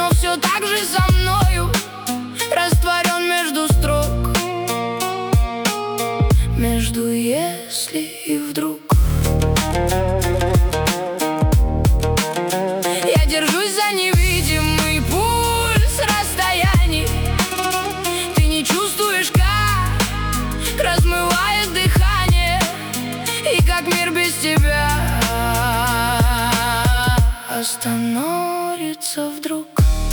но все так же со мною растворен между строк, между если и вдруг. Я держусь за невидимый пульс расстояний. Ты не чувствуешь, как размывает дыхание, и как мир без тебя остановится вдруг.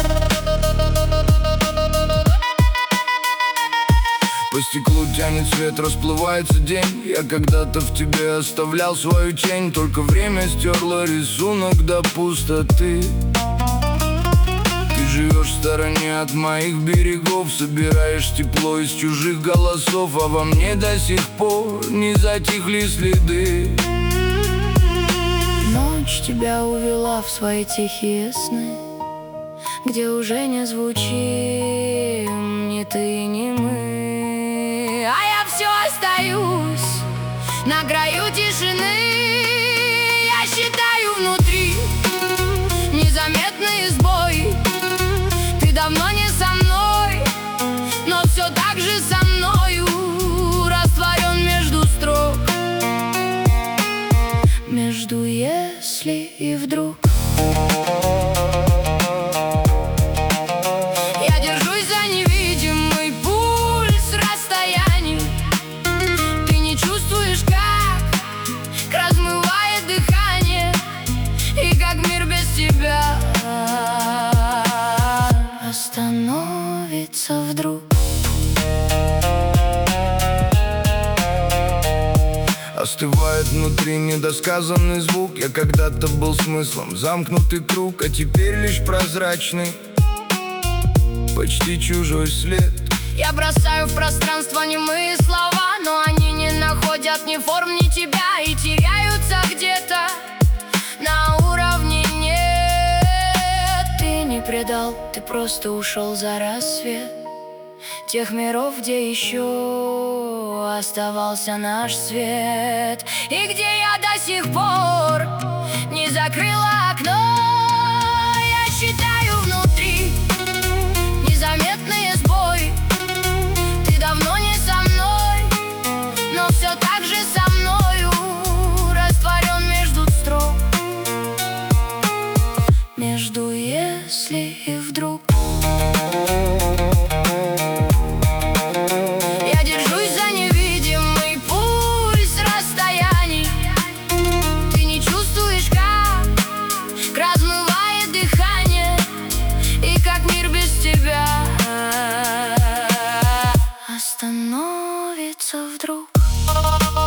По стеклу тянет свет, расплывается день. Я когда-то в тебе оставлял свою тень, только время стерло рисунок до пустоты. Ты живешь в стороне от моих берегов, собираешь тепло из чужих голосов, а во мне до сих пор не затихли следы. Ночь тебя увела в свои тихие сны, где уже не звучим ни ты, ни мы. А я все остаюсь на краю тишины. Я считаю внутри незаметные сбои. Ты давно не со мной, но все так же со мною растворен между строк, между если и вдруг. Я держусь за невидимый пульс расстояний. Ты не чувствуешь, как размывает дыхание, и как мир без тебя остановится вдруг. Остывает внутри недосказанный звук. Я когда-то был смыслом, замкнутый круг, а теперь лишь прозрачный, почти чужой след. Я бросаю в пространство немые слова, но они не находят ни форм, ни тебя, и теряются где-то на уровне нет. Ты не предал, ты просто ушел за рассвет тех миров, где еще оставался наш свет, и где я до сих пор не закрыла окно. Я считаю внутри незаметные сбои. Ты давно не со мной, но все так же со мною растворен между строк, между если и вдруг. Остановится вдруг.